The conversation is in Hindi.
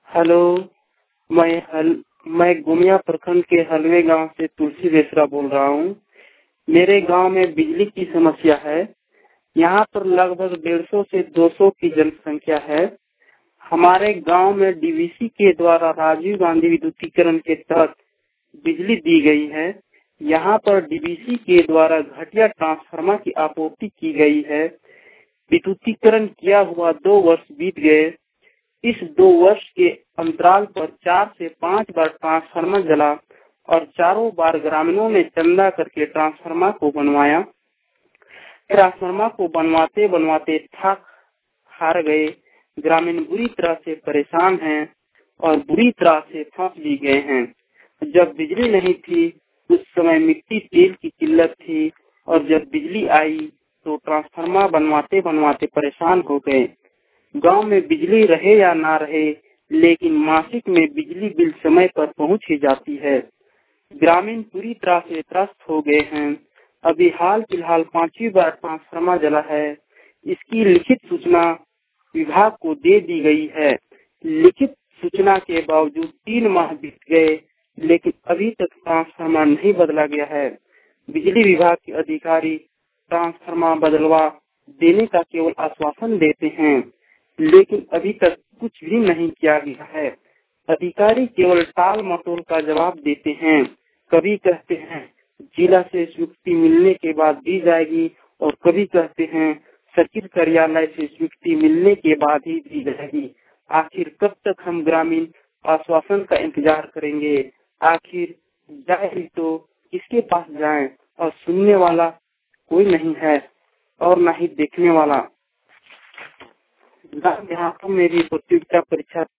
हेलो। मैं गुमिया प्रखंड के हलवे गांव से तुलसी बेसरा बोल रहा हूँ। मेरे गांव में बिजली की समस्या है। यहाँ पर लगभग 150 से 200 की जनसंख्या है। हमारे गांव में डीवीसी के द्वारा राजीव गांधी विद्युतीकरण के तहत बिजली दी गई है। यहाँ पर डीवीसी के द्वारा घटिया ट्रांसफार्मर की आपूर्ति की गई है। विद्युतीकरण किया हुआ 2 वर्ष बीत गए। इस 2 वर्ष के अंतराल पर 4 से 5 बार ट्रांसफार्मर जला और चारों बार ग्रामीणों ने चंदा करके ट्रांसफार्मर को बनवाया। ट्रांसफार्मर को बनवाते बनवाते थक हार गए। ग्रामीण बुरी तरह से परेशान हैं और बुरी तरह से फंस भी गए हैं। जब बिजली नहीं थी उस समय मिट्टी तेल की किल्लत थी और जब बिजली आई तो ट्रांसफार्मर बनवाते बनवाते परेशान हो गए। गांव में बिजली रहे या ना रहे, लेकिन मासिक में बिजली बिल समय पर पहुंच ही जाती है। ग्रामीण पूरी तरह से त्रस्त हो गए हैं। अभी हाल फिलहाल 5वीं बार ट्रांसफार्मर जला है। इसकी लिखित सूचना विभाग को दे दी गई है। लिखित सूचना के बावजूद 3 माह बीत गए, लेकिन अभी तक ट्रांसफार्मर नहीं बदला गया है। बिजली विभाग के अधिकारी ट्रांसफार्मर बदलवा देने का केवल आश्वासन देते हैं, लेकिन अभी तक कुछ भी नहीं किया गया है। अधिकारी केवल टाल मटोल का जवाब देते हैं। कभी कहते हैं जिला से स्वीकृति मिलने के बाद दी जाएगी और कभी कहते हैं सर्किट कार्यालय से स्वीकृति मिलने के बाद ही दी जाएगी। आखिर कब तक हम ग्रामीण आश्वासन का इंतजार करेंगे? आखिर जाए भी तो किसके पास जाएं? और सुनने वाला कोई नहीं है और न ही देखने वाला। देहातों में भी प्रतियोगिता परीक्षा